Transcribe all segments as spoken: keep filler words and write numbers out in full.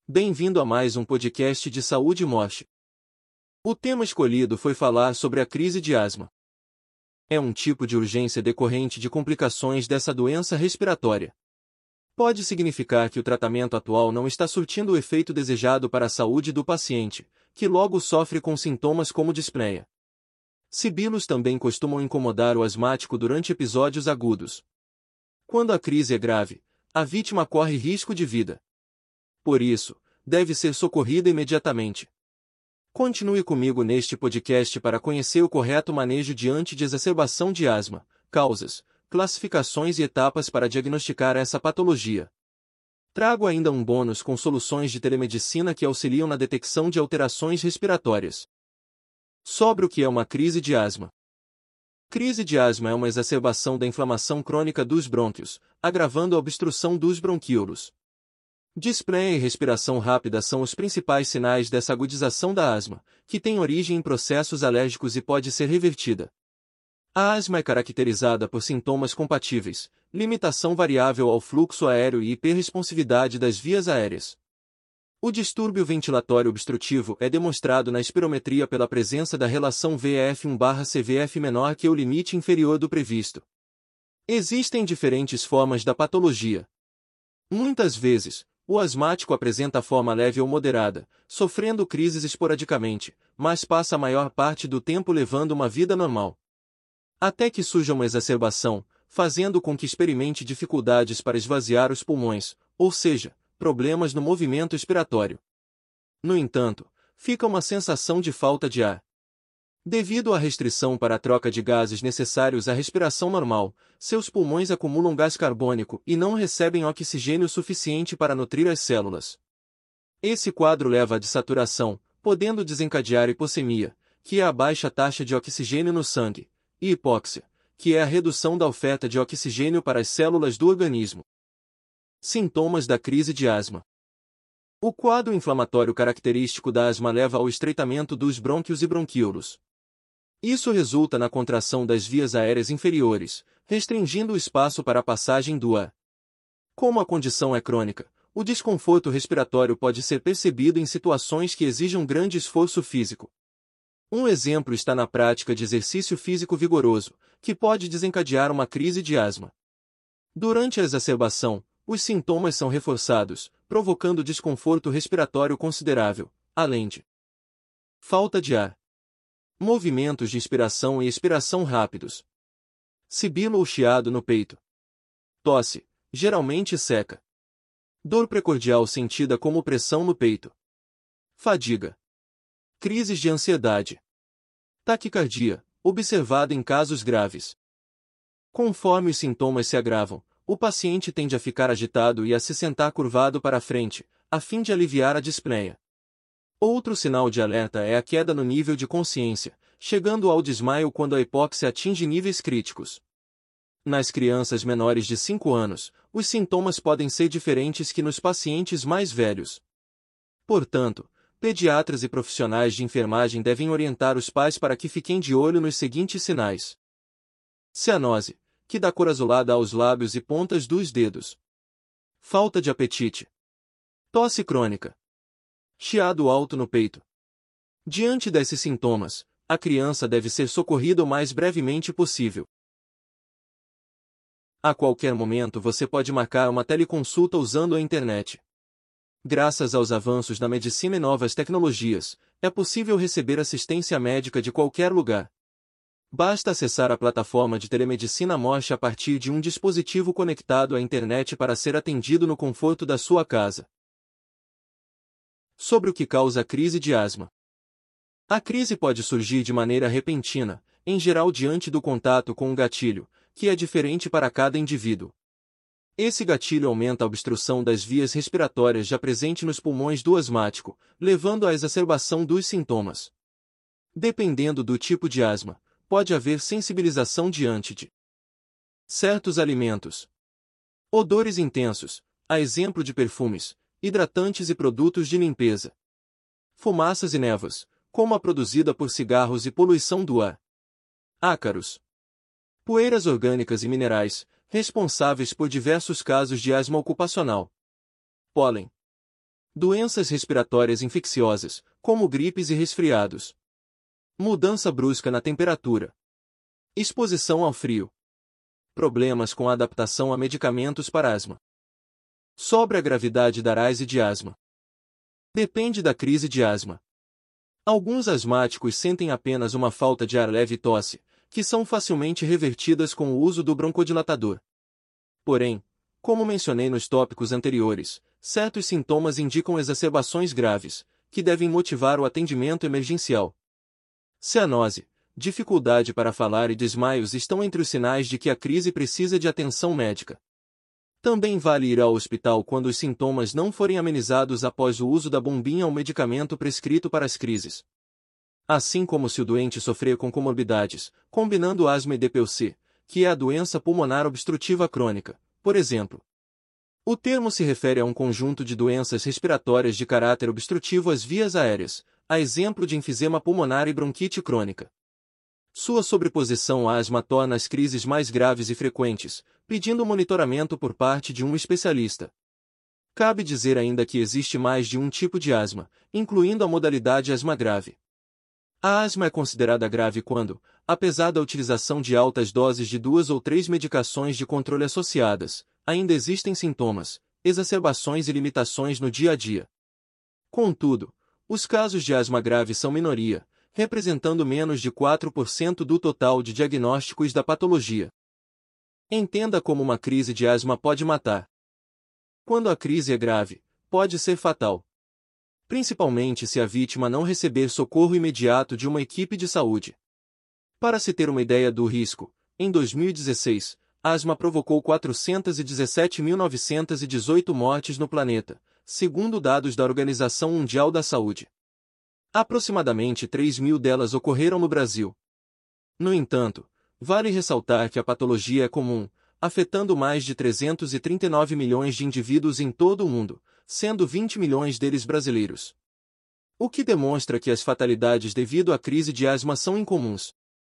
Bem-vindo a mais um podcast de saúde e morte. O tema escolhido foi falar sobre a crise de asma. É um tipo de urgência decorrente de complicações dessa doença respiratória. Pode significar que o tratamento atual não está surtindo o efeito desejado para a saúde do paciente, que logo sofre com sintomas como dispneia. Sibilos também costumam incomodar o asmático durante episódios agudos. Quando a crise é grave, a vítima corre risco de vida. Por isso, deve ser socorrida imediatamente. Continue comigo neste podcast para conhecer o correto manejo diante de exacerbação de asma, causas, classificações e etapas para diagnosticar essa patologia. Trago ainda um bônus com soluções de telemedicina que auxiliam na detecção de alterações respiratórias. Sobre o que é uma crise de asma. Crise de asma é uma exacerbação da inflamação crônica dos brônquios, agravando a obstrução dos bronquíolos. Dispneia e respiração rápida são os principais sinais dessa agudização da asma, que tem origem em processos alérgicos e pode ser revertida. A asma é caracterizada por sintomas compatíveis, limitação variável ao fluxo aéreo e hiperresponsividade das vias aéreas. O distúrbio ventilatório obstrutivo é demonstrado na espirometria pela presença da relação V F um barra C V F menor que o limite inferior do previsto. Existem diferentes formas da patologia. Muitas vezes, o asmático apresenta forma leve ou moderada, sofrendo crises esporadicamente, mas passa a maior parte do tempo levando uma vida normal. Até que surja uma exacerbação, fazendo com que experimente dificuldades para esvaziar os pulmões, ou seja, problemas no movimento expiratório. No entanto, fica uma sensação de falta de ar. Devido à restrição para a troca de gases necessários à respiração normal, seus pulmões acumulam gás carbônico e não recebem oxigênio suficiente para nutrir as células. Esse quadro leva à dessaturação, podendo desencadear hipossemia, que é a baixa taxa de oxigênio no sangue, e hipóxia, que é a redução da oferta de oxigênio para as células do organismo. Sintomas da crise de asma. O quadro inflamatório característico da asma leva ao estreitamento dos brônquios e bronquíolos. Isso resulta na contração das vias aéreas inferiores, restringindo o espaço para a passagem do ar. Como a condição é crônica, o desconforto respiratório pode ser percebido em situações que exijam grande esforço físico. Um exemplo está na prática de exercício físico vigoroso, que pode desencadear uma crise de asma. Durante a exacerbação, os sintomas são reforçados, provocando desconforto respiratório considerável, além de falta de ar, movimentos de inspiração e expiração rápidos, sibilo ou chiado no peito, tosse, geralmente seca, dor precordial sentida como pressão no peito, fadiga, crises de ansiedade, taquicardia, observada em casos graves. Conforme os sintomas se agravam, o paciente tende a ficar agitado e a se sentar curvado para a frente, a fim de aliviar a dispneia. Outro sinal de alerta é a queda no nível de consciência, chegando ao desmaio quando a hipóxia atinge níveis críticos. Nas crianças menores de cinco anos, os sintomas podem ser diferentes que nos pacientes mais velhos. Portanto, pediatras e profissionais de enfermagem devem orientar os pais para que fiquem de olho nos seguintes sinais. Cianose, que dá cor azulada aos lábios e pontas dos dedos. Falta de apetite. Tosse crônica. Chiado alto no peito. Diante desses sintomas, a criança deve ser socorrida o mais brevemente possível. A qualquer momento você pode marcar uma teleconsulta usando a internet. Graças aos avanços da medicina e novas tecnologias, é possível receber assistência médica de qualquer lugar. Basta acessar a plataforma de telemedicina Morte a partir de um dispositivo conectado à internet para ser atendido no conforto da sua casa. Sobre o que causa a crise de asma. A crise pode surgir de maneira repentina, em geral diante do contato com um gatilho, que é diferente para cada indivíduo. Esse gatilho aumenta a obstrução das vias respiratórias já presente nos pulmões do asmático, levando à exacerbação dos sintomas. Dependendo do tipo de asma, pode haver sensibilização diante de certos alimentos. Odores intensos, a exemplo de perfumes, hidratantes e produtos de limpeza. Fumaças e névoas, como a produzida por cigarros e poluição do ar. Ácaros. Poeiras orgânicas e minerais, responsáveis por diversos casos de asma ocupacional. Pólen. Doenças respiratórias infecciosas, como gripes e resfriados. Mudança brusca na temperatura. Exposição ao frio. Problemas com a adaptação a medicamentos para asma. Sobre a gravidade da crise de asma. Depende da crise de asma. Alguns asmáticos sentem apenas uma falta de ar leve e tosse, que são facilmente revertidas com o uso do broncodilatador. Porém, como mencionei nos tópicos anteriores, certos sintomas indicam exacerbações graves, que devem motivar o atendimento emergencial. Cianose, dificuldade para falar e desmaios estão entre os sinais de que a crise precisa de atenção médica. Também vale ir ao hospital quando os sintomas não forem amenizados após o uso da bombinha ou medicamento prescrito para as crises. Assim como se o doente sofrer com comorbidades, combinando asma e D P O C, que é a doença pulmonar obstrutiva crônica, por exemplo. O termo se refere a um conjunto de doenças respiratórias de caráter obstrutivo às vias aéreas, a exemplo de enfisema pulmonar e bronquite crônica. Sua sobreposição à asma torna as crises mais graves e frequentes, pedindo monitoramento por parte de um especialista. Cabe dizer ainda que existe mais de um tipo de asma, incluindo a modalidade asma grave. A asma é considerada grave quando, apesar da utilização de altas doses de duas ou três medicações de controle associadas, ainda existem sintomas, exacerbações e limitações no dia a dia. Contudo, os casos de asma grave são minoria, representando menos de quatro por cento do total de diagnósticos da patologia. Entenda como uma crise de asma pode matar. Quando a crise é grave, pode ser fatal. Principalmente se a vítima não receber socorro imediato de uma equipe de saúde. Para se ter uma ideia do risco, em dois mil e dezesseis, a asma provocou quatrocentas e dezessete mil novecentas e dezoito mortes no planeta, segundo dados da Organização Mundial da Saúde. Aproximadamente três mil delas ocorreram no Brasil. No entanto, vale ressaltar que a patologia é comum, afetando mais de trezentos e trinta e nove milhões de indivíduos em todo o mundo, sendo vinte milhões deles brasileiros. O que demonstra que as fatalidades devido à crise de asma são incomuns.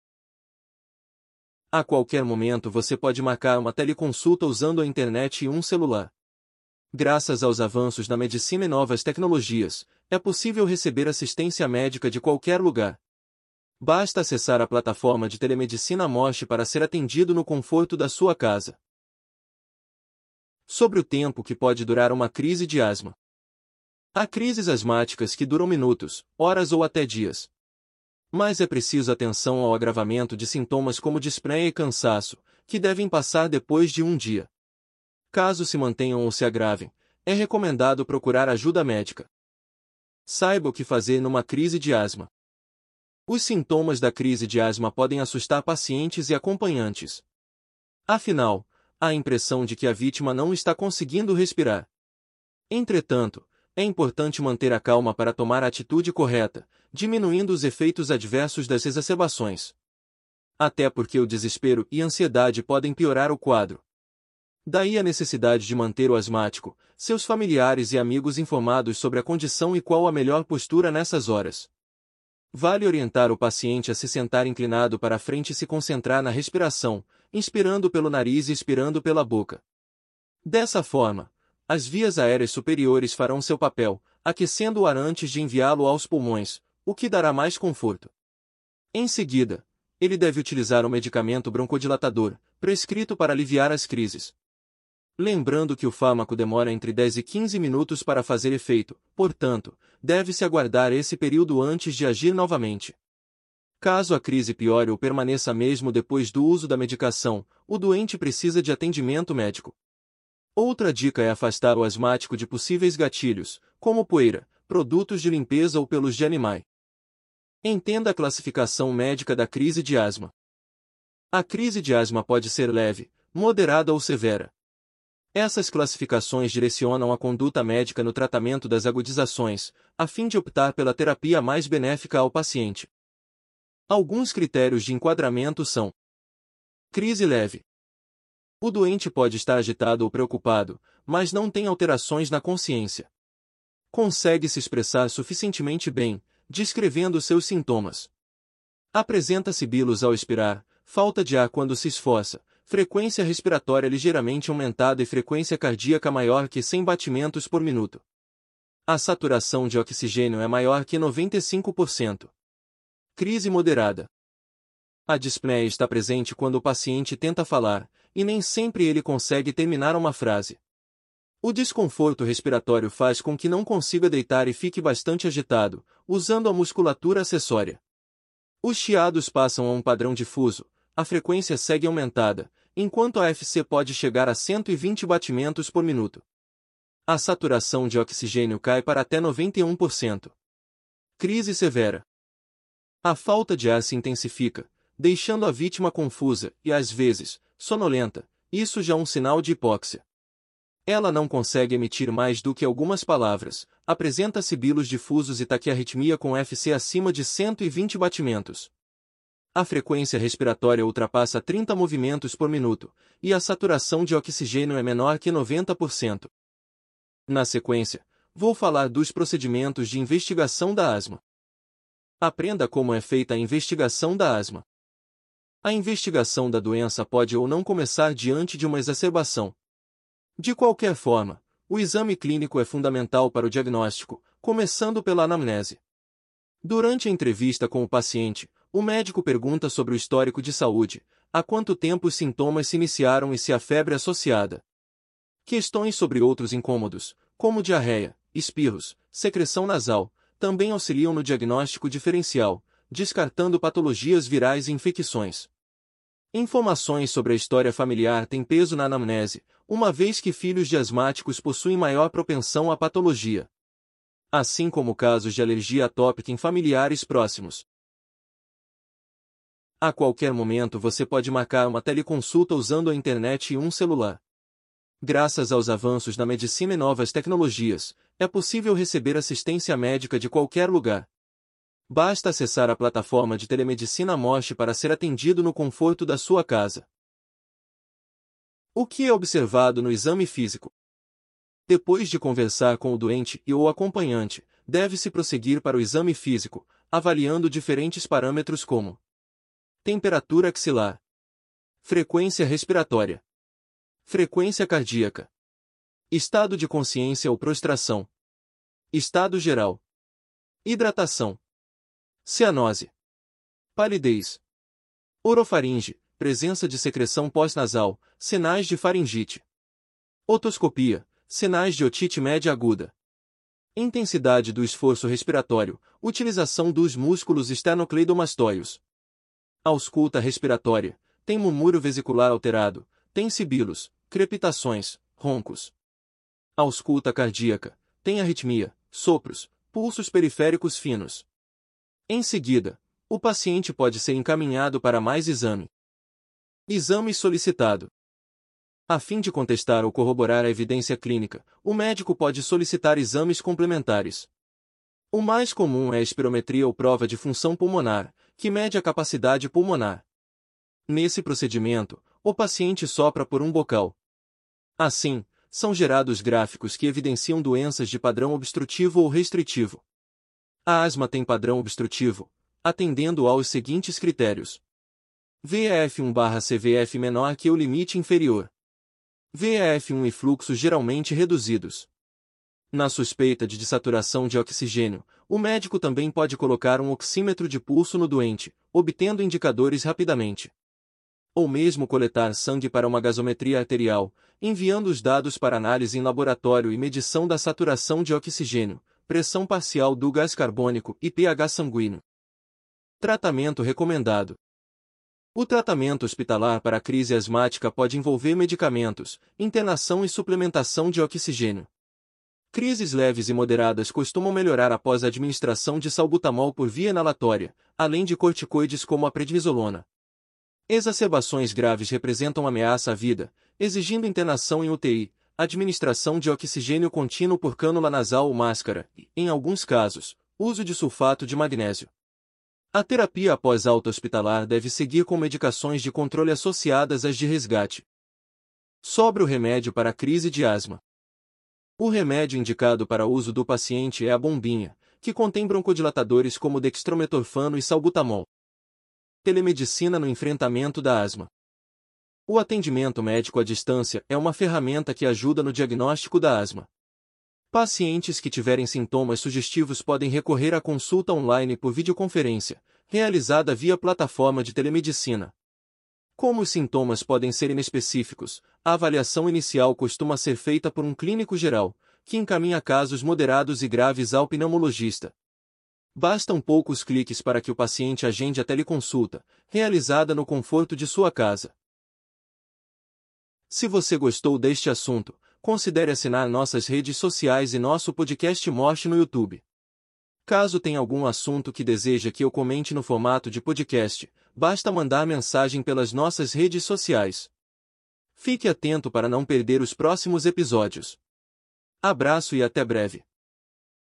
A qualquer momento você pode marcar uma teleconsulta usando a internet e um celular. Graças aos avanços na medicina e novas tecnologias, é possível receber assistência médica de qualquer lugar. Basta acessar a plataforma de telemedicina Mosh para ser atendido no conforto da sua casa. Sobre o tempo que pode durar uma crise de asma. Há crises asmáticas que duram minutos, horas ou até dias. Mas é preciso atenção ao agravamento de sintomas como dispneia e cansaço, que devem passar depois de um dia. Caso se mantenham ou se agravem, é recomendado procurar ajuda médica. Saiba o que fazer numa crise de asma. Os sintomas da crise de asma podem assustar pacientes e acompanhantes. Afinal, há a impressão de que a vítima não está conseguindo respirar. Entretanto, é importante manter a calma para tomar a atitude correta, diminuindo os efeitos adversos das exacerbações. Até porque o desespero e a ansiedade podem piorar o quadro. Daí a necessidade de manter o asmático, seus familiares e amigos informados sobre a condição e qual a melhor postura nessas horas. Vale orientar o paciente a se sentar inclinado para a frente e se concentrar na respiração, inspirando pelo nariz e expirando pela boca. Dessa forma, as vias aéreas superiores farão seu papel, aquecendo o ar antes de enviá-lo aos pulmões, o que dará mais conforto. Em seguida, ele deve utilizar o medicamento broncodilatador, prescrito para aliviar as crises. Lembrando que o fármaco demora entre dez e quinze minutos para fazer efeito, portanto, deve-se aguardar esse período antes de agir novamente. Caso a crise piore ou permaneça mesmo depois do uso da medicação, o doente precisa de atendimento médico. Outra dica é afastar o asmático de possíveis gatilhos, como poeira, produtos de limpeza ou pelos de animais. Entenda a classificação médica da crise de asma. A crise de asma pode ser leve, moderada ou severa. Essas classificações direcionam a conduta médica no tratamento das agudizações, a fim de optar pela terapia mais benéfica ao paciente. Alguns critérios de enquadramento são: crise leve. O doente pode estar agitado ou preocupado, mas não tem alterações na consciência. Consegue se expressar suficientemente bem, descrevendo seus sintomas. Apresenta sibilos ao expirar, falta de ar quando se esforça, frequência respiratória ligeiramente aumentada e frequência cardíaca maior que cem batimentos por minuto. A saturação de oxigênio é maior que noventa e cinco por cento. Crise moderada. A dispneia está presente quando o paciente tenta falar, e nem sempre ele consegue terminar uma frase. O desconforto respiratório faz com que não consiga deitar e fique bastante agitado, usando a musculatura acessória. Os chiados passam a um padrão difuso, a frequência segue aumentada, enquanto a F C pode chegar a cento e vinte batimentos por minuto. A saturação de oxigênio cai para até noventa e um por cento. Crise severa. A falta de ar se intensifica, deixando a vítima confusa e, às vezes, sonolenta. Isso já é um sinal de hipóxia. Ela não consegue emitir mais do que algumas palavras, apresenta sibilos difusos e taquiarritmia com F C acima de cento e vinte batimentos. A frequência respiratória ultrapassa trinta movimentos por minuto, e a saturação de oxigênio é menor que noventa por cento. Na sequência, vou falar dos procedimentos de investigação da asma. Aprenda como é feita a investigação da asma. A investigação da doença pode ou não começar diante de uma exacerbação. De qualquer forma, o exame clínico é fundamental para o diagnóstico, começando pela anamnese. Durante a entrevista com o paciente, o médico pergunta sobre o histórico de saúde, há quanto tempo os sintomas se iniciaram e se há febre associada. Questões sobre outros incômodos, como diarreia, espirros, secreção nasal, também auxiliam no diagnóstico diferencial, descartando patologias virais e infecções. Informações sobre a história familiar têm peso na anamnese, uma vez que filhos de asmáticos possuem maior propensão à patologia. Assim como casos de alergia atópica em familiares próximos. A qualquer momento você pode marcar uma teleconsulta usando a internet e um celular. Graças aos avanços na medicina e novas tecnologias, é possível receber assistência médica de qualquer lugar. Basta acessar a plataforma de telemedicina Mosh para ser atendido no conforto da sua casa. O que é observado no exame físico? Depois de conversar com o doente e ou acompanhante, deve-se prosseguir para o exame físico, avaliando diferentes parâmetros como temperatura axilar, frequência respiratória, frequência cardíaca, estado de consciência ou prostração, estado geral, hidratação, cianose, palidez, orofaringe, presença de secreção pós-nasal, sinais de faringite, otoscopia, sinais de otite média aguda, intensidade do esforço respiratório, utilização dos músculos esternocleidomastóios, ausculta respiratória, tem murmúrio vesicular alterado, tem sibilos, crepitações, roncos. Ausculta cardíaca, tem arritmia, sopros, pulsos periféricos finos. Em seguida, o paciente pode ser encaminhado para mais exame. Exame solicitado. A fim de contestar ou corroborar a evidência clínica, o médico pode solicitar exames complementares. O mais comum é a espirometria ou prova de função pulmonar, que mede a capacidade pulmonar. Nesse procedimento, o paciente sopra por um bocal. Assim, são gerados gráficos que evidenciam doenças de padrão obstrutivo ou restritivo. A asma tem padrão obstrutivo, atendendo aos seguintes critérios. V E F um barra C V F menor que o limite inferior. V E F um e fluxos geralmente reduzidos. Na suspeita de dessaturação de oxigênio, o médico também pode colocar um oxímetro de pulso no doente, obtendo indicadores rapidamente. Ou mesmo coletar sangue para uma gasometria arterial, enviando os dados para análise em laboratório e medição da saturação de oxigênio, pressão parcial do gás carbônico e pH sanguíneo. Tratamento recomendado. O tratamento hospitalar para a crise asmática pode envolver medicamentos, internação e suplementação de oxigênio. Crises leves e moderadas costumam melhorar após a administração de salbutamol por via inalatória, além de corticoides como a prednisolona. Exacerbações graves representam ameaça à vida, exigindo internação em U T I, administração de oxigênio contínuo por cânula nasal ou máscara e, em alguns casos, uso de sulfato de magnésio. A terapia após alta hospitalar deve seguir com medicações de controle associadas às de resgate. Sobre o remédio para a crise de asma. O remédio indicado para uso do paciente é a bombinha, que contém broncodilatadores como dextrometorfano e salbutamol. Telemedicina no enfrentamento da asma. O atendimento médico à distância é uma ferramenta que ajuda no diagnóstico da asma. Pacientes que tiverem sintomas sugestivos podem recorrer à consulta online por videoconferência, realizada via plataforma de telemedicina. Como os sintomas podem ser inespecíficos, a avaliação inicial costuma ser feita por um clínico geral, que encaminha casos moderados e graves ao pneumologista. Bastam poucos cliques para que o paciente agende a teleconsulta, realizada no conforto de sua casa. Se você gostou deste assunto, considere assinar nossas redes sociais e nosso podcast Morte no YouTube. Caso tenha algum assunto que deseja que eu comente no formato de podcast, basta mandar mensagem pelas nossas redes sociais. Fique atento para não perder os próximos episódios. Abraço e até breve.